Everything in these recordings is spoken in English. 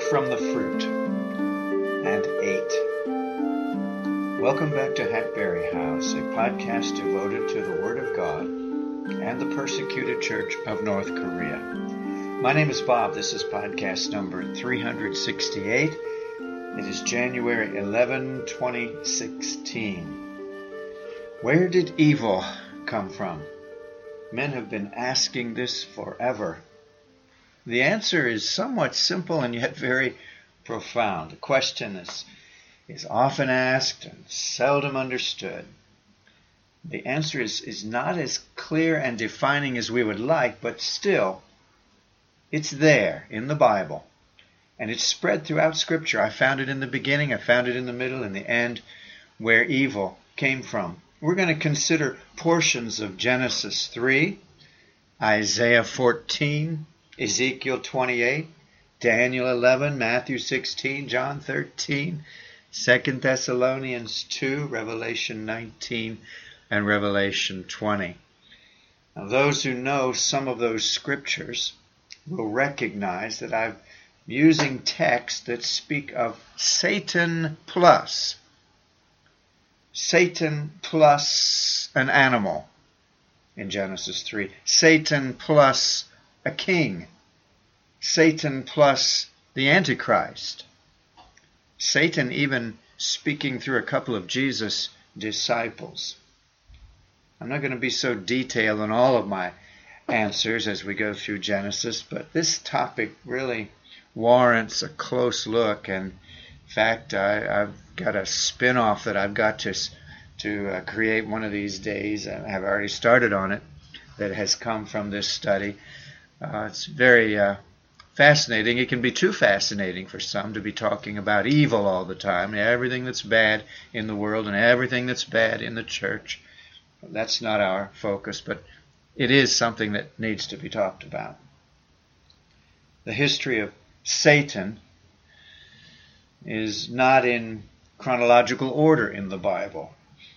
from the fruit and ate. Welcome back to Hackberry House, a podcast devoted to the Word of God and the persecuted church of North Korea. My name is Bob. This is podcast number 368. It is January 11, 2016. Where did evil come from? Men have been asking this forever. The answer is somewhat simple and yet very profound. The question is often asked and seldom understood. The answer is not as clear and defining as we would like, but still, it's there in the Bible. And it's spread throughout Scripture. I found it in the beginning, I found it in the middle, in the end, where evil came from. We're going to consider portions of Genesis 3, Isaiah 14, Ezekiel 28, Daniel 11, Matthew 16, John 13, 2 Thessalonians 2, Revelation 19, and Revelation 20. Now, those who know some of those scriptures will recognize that I'm using texts that speak of Satan plus an animal in Genesis 3, Satan plus a king, Satan plus the Antichrist, Satan even speaking through a couple of Jesus' disciples. I'm not going to be so detailed in all of my answers as we go through Genesis, but this topic really warrants a close look. And in fact, I've got a spin-off that I've got to create one of these days. I have already started on it that has come from this study. It's very fascinating. It can be too fascinating for some to be talking about evil all the time, everything that's bad in the world and everything that's bad in the church. That's not our focus, but it is something that needs to be talked about. The history of Satan is not in chronological order in the Bible.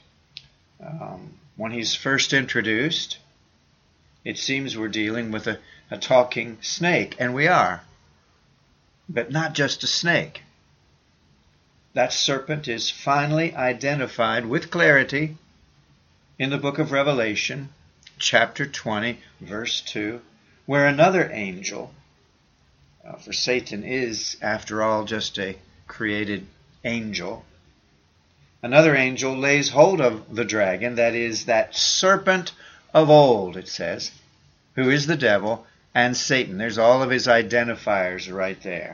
When he's first introduced, it seems we're dealing with a talking snake, and we are. But not just a snake. That serpent is finally identified with clarity in the book of Revelation, chapter 20, verse 2, where another angel, for Satan is, after all, just a created angel, another angel lays hold of the dragon, that is, that serpent of old, it says, who is the devil and Satan. There's all of his identifiers right there.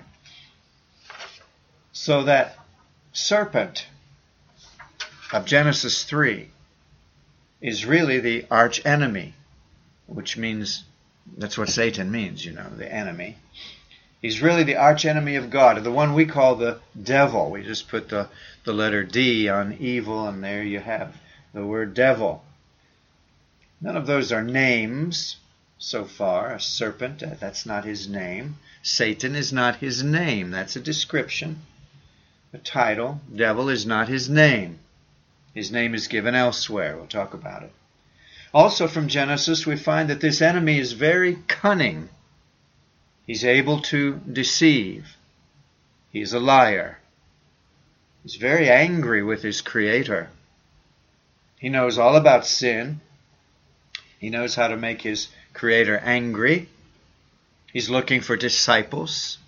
So that serpent of Genesis 3 is really the arch enemy, which means, that's what Satan means, the enemy. He's really the arch enemy of God, the one we call the devil. We just put the letter D on evil, and there you have the word devil. None of those are names so far. A serpent, that's not his name. Satan is not his name. That's a description, a title. Devil is not his name. His name is given elsewhere. We'll talk about it. Also from Genesis, we find that this enemy is very cunning. He's able to deceive. He's a liar. He's very angry with his Creator. He knows all about sin. He knows how to make his Creator angry. He's looking for disciples.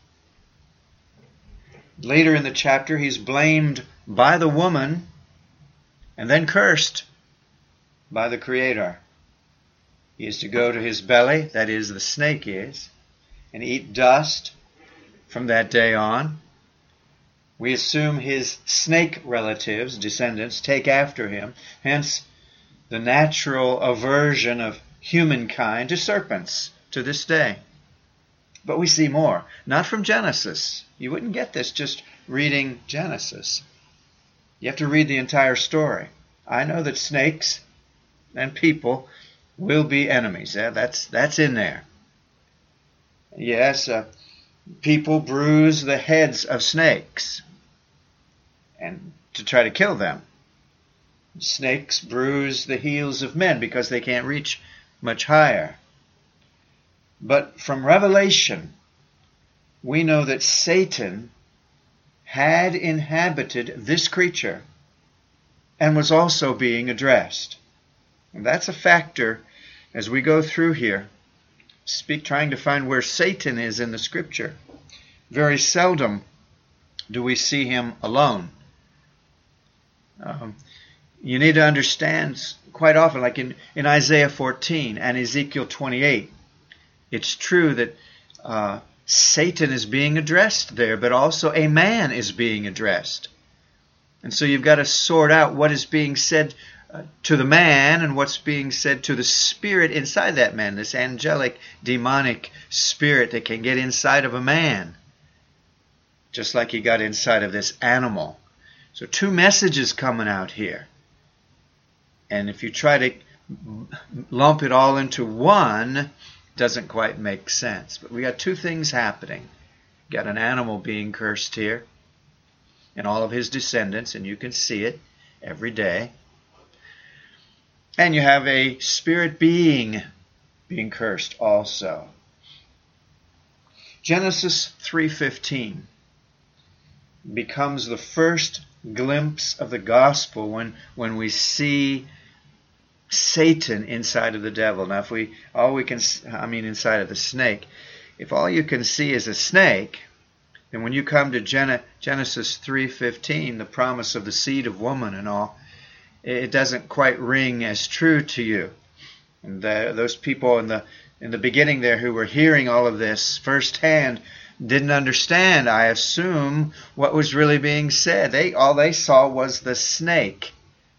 Later in the chapter, he's blamed by the woman and then cursed by the Creator. He is to go to his belly, that is, the snake is, and eat dust from that day on. We assume his snake relatives, descendants, take after him, hence the natural aversion of humankind to serpents to this day. But we see more, not from Genesis. You wouldn't get this just reading Genesis. You have to read the entire story. I know that snakes and people will be enemies. That's in there. Yes, people bruise the heads of snakes and to try to kill them. Snakes bruise the heels of men because they can't reach much higher. But from Revelation, we know that Satan had inhabited this creature and was also being addressed. And that's a factor as we go through here, trying to find where Satan is in the Scripture. Very seldom do we see him alone. You need to understand quite often, like in Isaiah 14 and Ezekiel 28, it's true that Satan is being addressed there, but also a man is being addressed. And so you've got to sort out what is being said to the man and what's being said to the spirit inside that man, this angelic, demonic spirit that can get inside of a man, just like he got inside of this animal. So two messages coming out here. And if you try to lump it all into one, it doesn't quite make sense. But we got two things happening. You got an animal being cursed here, and all of his descendants, and you can see it every day. And you have a spirit being cursed also. Genesis 3:15 becomes the first glimpse of the gospel when we see Satan inside of the devil. Now, if inside of the snake. If all you can see is a snake, then when you come to Genesis 3:15, the promise of the seed of woman and all, it doesn't quite ring as true to you. And those people in the beginning there who were hearing all of this firsthand didn't understand, I assume, what was really being said. All they saw was the snake.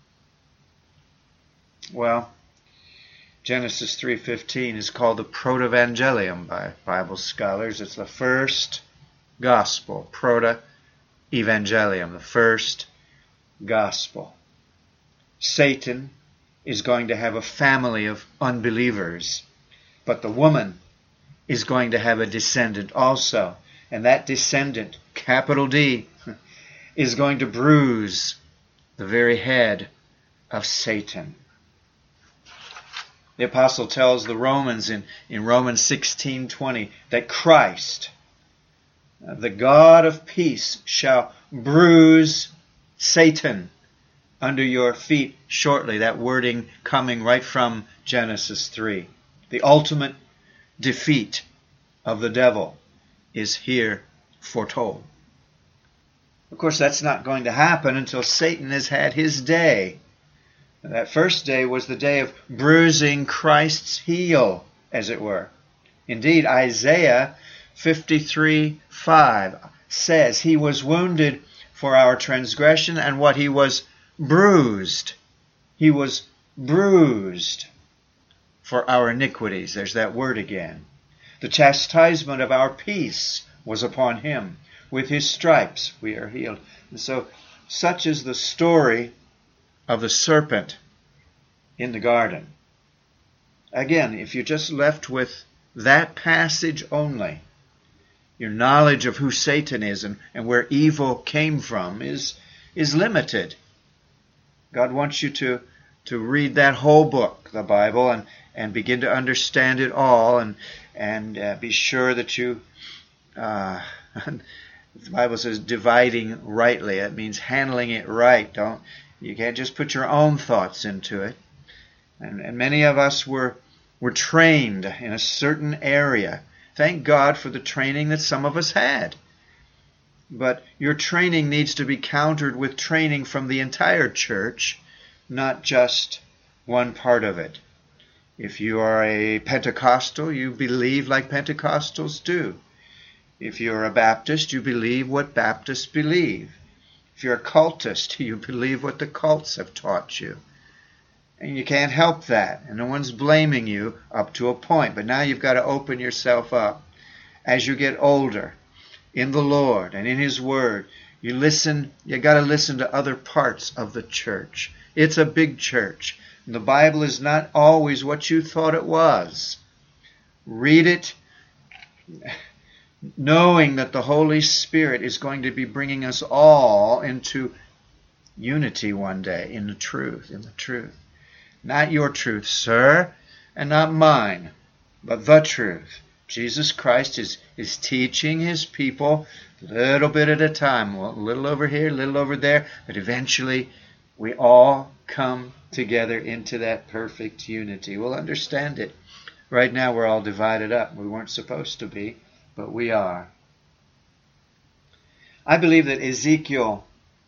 Well, Genesis 3:15 is called the Protevangelium by Bible scholars. It's the first gospel, Proto-Evangelium, the first gospel. Satan is going to have a family of unbelievers, but the woman is going to have a descendant also. And that descendant, capital D, is going to bruise the very head of Satan. The apostle tells the Romans in Romans 16:20 that Christ, the God of peace, shall bruise Satan under your feet shortly. That wording coming right from Genesis 3. The ultimate defeat of the devil is here foretold. Of course, that's not going to happen until Satan has had his day. That first day was the day of bruising Christ's heel, as it were. Indeed, Isaiah 53:5 says, He was wounded for our transgression, and what? He was bruised. He was bruised for our iniquities. There's that word again. The chastisement of our peace was upon him. With his stripes we are healed. And so, such is the story of the serpent in the garden. Again, if you're just left with that passage only, your knowledge of who Satan is and where evil came from is limited. God wants you to read that whole book, the Bible, and begin to understand it all, and be sure that you, the Bible says dividing rightly. That means handling it right. You can't just put your own thoughts into it. And many of us were trained in a certain area. Thank God for the training that some of us had. But your training needs to be countered with training from the entire church, not just one part of it. If you are a Pentecostal, you believe like Pentecostals do. If you're a Baptist, you believe what Baptists believe. If you're a cultist, you believe what the cults have taught you. And you can't help that. And no one's blaming you up to a point. But now you've got to open yourself up. As you get older in the Lord and in His Word, you got to listen to other parts of the church. It's a big church. And the Bible is not always what you thought it was. Read it, knowing that the Holy Spirit is going to be bringing us all into unity one day in the truth. Not your truth, sir, and not mine, but the truth. Jesus Christ is teaching his people a little bit at a time, a little over here, a little over there, but eventually we all come together into that perfect unity. We'll understand it. Right now we're all divided up. We weren't supposed to be, but we are. I believe that Ezekiel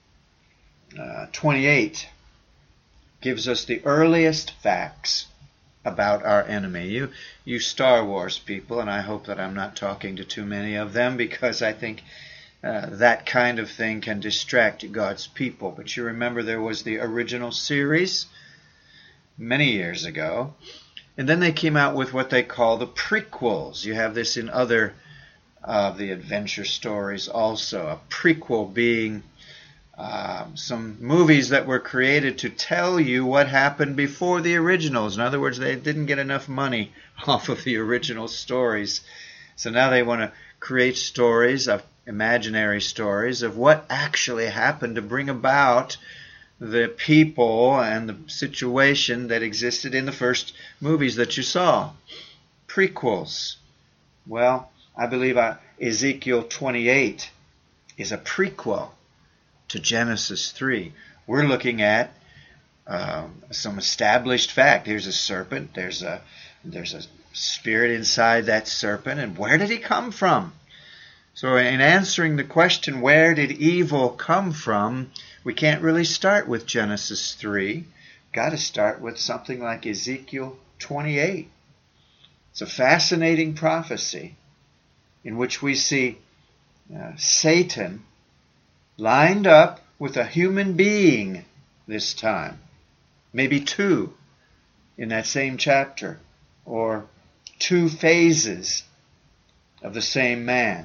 28 gives us the earliest facts about our enemy. You Star Wars people, and I hope that I'm not talking to too many of them, because I think that kind of thing can distract God's people. But you remember there was the original series many years ago, and then they came out with what they call the prequels. You have this in other of the adventure stories also. A prequel being some movies that were created to tell you what happened before the originals. In other words, they didn't get enough money off of the original stories. So now they want to create stories, of imaginary stories, of what actually happened to bring about the people and the situation that existed in the first movies that you saw. Prequels. Well, I believe Ezekiel 28 is a prequel to Genesis 3. We're looking at some established fact. There's a serpent. There's a spirit inside that serpent. And where did he come from? So in answering the question, where did evil come from, we can't really start with Genesis 3. Got to start with something like Ezekiel 28. It's a fascinating prophecy in which we see Satan lined up with a human being this time. Maybe two in that same chapter, or two phases of the same man.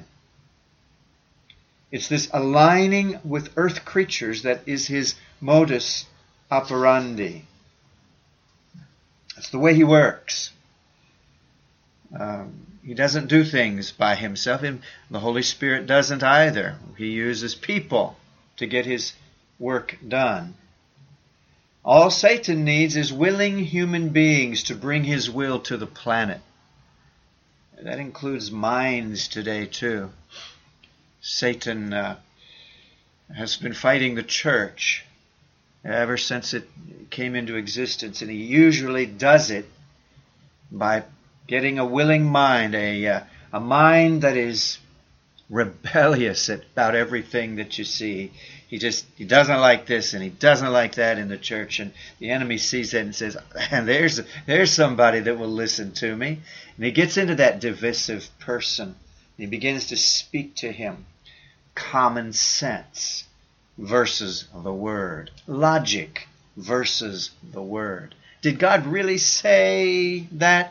It's this aligning with earth creatures that is his modus operandi. That's the way he works. He doesn't do things by himself, and the Holy Spirit doesn't either. He uses people to get his work done. All Satan needs is willing human beings to bring his will to the planet. That includes minds today too. Satan has been fighting the church ever since it came into existence, and he usually does it by getting a willing mind, a mind that is rebellious about everything that you see. He doesn't like this and he doesn't like that in the church, and the enemy sees that and says, and there's somebody that will listen to me. And he gets into that divisive person. He begins to speak to him common sense versus the Word. Logic versus the Word. Did God really say that?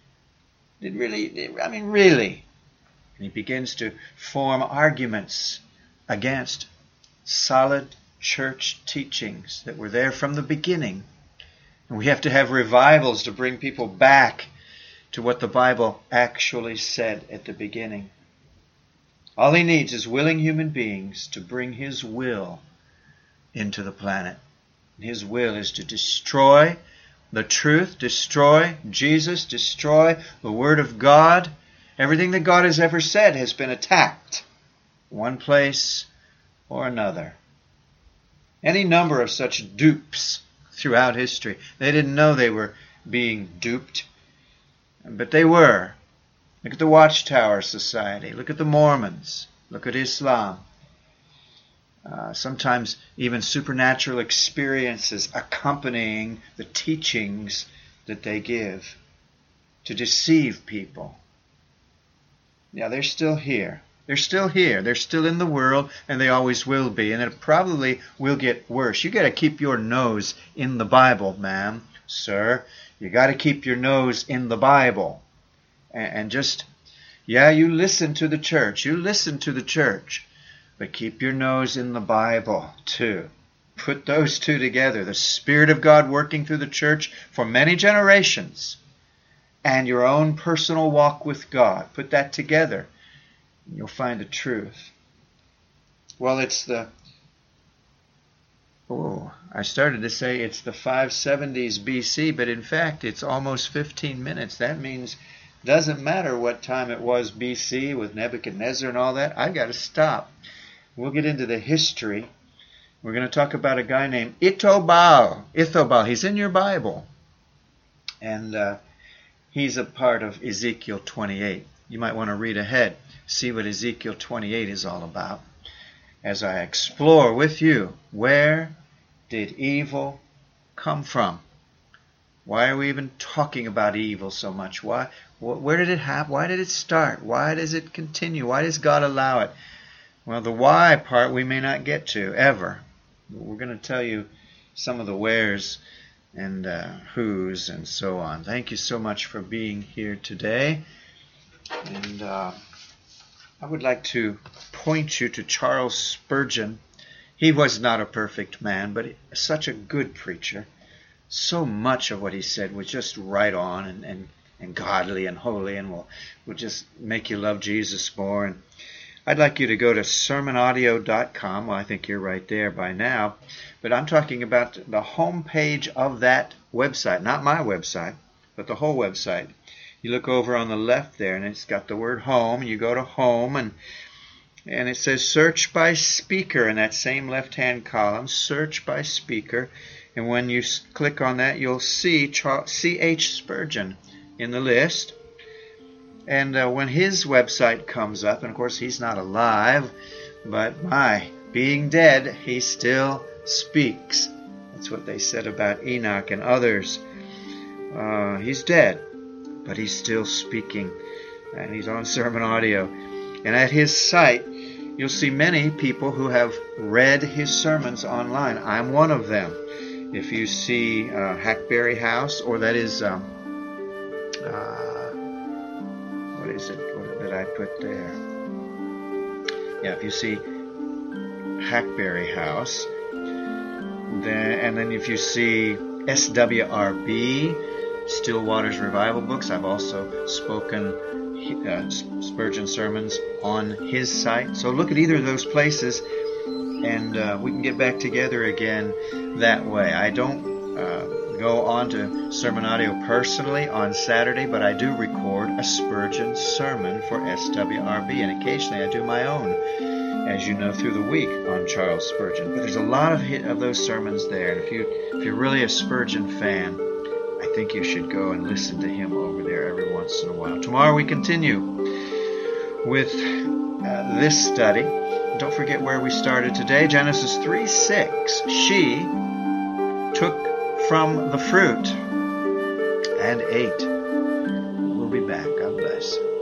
Really? And he begins to form arguments against solid church teachings that were there from the beginning. And we have to have revivals to bring people back to what the Bible actually said at the beginning. All he needs is willing human beings to bring his will into the planet. And his will is to destroy the truth, destroy Jesus, destroy the Word of God. Everything that God has ever said has been attacked, one place or another. Any number of such dupes throughout history. They didn't know they were being duped, but they were. Look at the Watchtower Society. Look at the Mormons. Look at Islam. Sometimes even supernatural experiences accompanying the teachings that they give to deceive people. Yeah, they're still here. They're still here. They're still in the world, and they always will be. And it probably will get worse. You got to keep your nose in the Bible, ma'am, sir. You got to keep your nose in the Bible. And just, you listen to the church. You listen to the church. But keep your nose in the Bible, too. Put those two together. The Spirit of God working through the church for many generations, and your own personal walk with God. Put that together, and you'll find the truth. Well, I started to say it's the 570s BC, but in fact it's almost 15 minutes. That means Doesn't matter what time it was BC with Nebuchadnezzar and all that. I got to stop. We'll get into the history. We're going to talk about a guy named Itobal. Itobal. He's in your Bible. And he's a part of Ezekiel 28. You might want to read ahead, see what Ezekiel 28 is all about, as I explore with you, where did evil come from? Why are we even talking about evil so much? Where did it happen? Why did it start? Why does it continue? Why does God allow it? Well, the why part we may not get to ever. We're going to tell you some of the wheres and who's and so on. Thank you so much for being here today. And I would like to point you to Charles Spurgeon. He was not a perfect man, but such a good preacher. So much of what he said was just right on and godly and holy, and will just make you love Jesus more. And I'd like you to go to sermonaudio.com. Well, I think you're right there by now. But I'm talking about the home page of that website, not my website, but the whole website. You look over on the left there, and it's got the word home. You go to home, and it says search by speaker in that same left-hand column, search by speaker. And when you click on that, you'll see C.H. Spurgeon in the list. And when his website comes up, and of course he's not alive, but being dead, he still speaks. That's what they said about Enoch and others. He's dead, but he's still speaking. And he's on Sermon Audio. And at his site, you'll see many people who have read his sermons online. I'm one of them. If you see Hackberry House, or that is, what is it? What did I put there? Yeah, if you see Hackberry House, then if you see SWRB, Still Waters Revival Books, I've also spoken Spurgeon sermons on his site. So look at either of those places, and we can get back together again that way. I don't go on to Sermon Audio personally on Saturday, but I do record a Spurgeon sermon for SWRB, and occasionally I do my own, as you know, through the week on Charles Spurgeon. But there's a lot of those sermons there, and if you're really a Spurgeon fan, I think you should go and listen to him over there every once in a while. Tomorrow we continue with this study. Don't forget where we started today. Genesis 3:6. She took from the fruit and ate. We'll be back. God bless.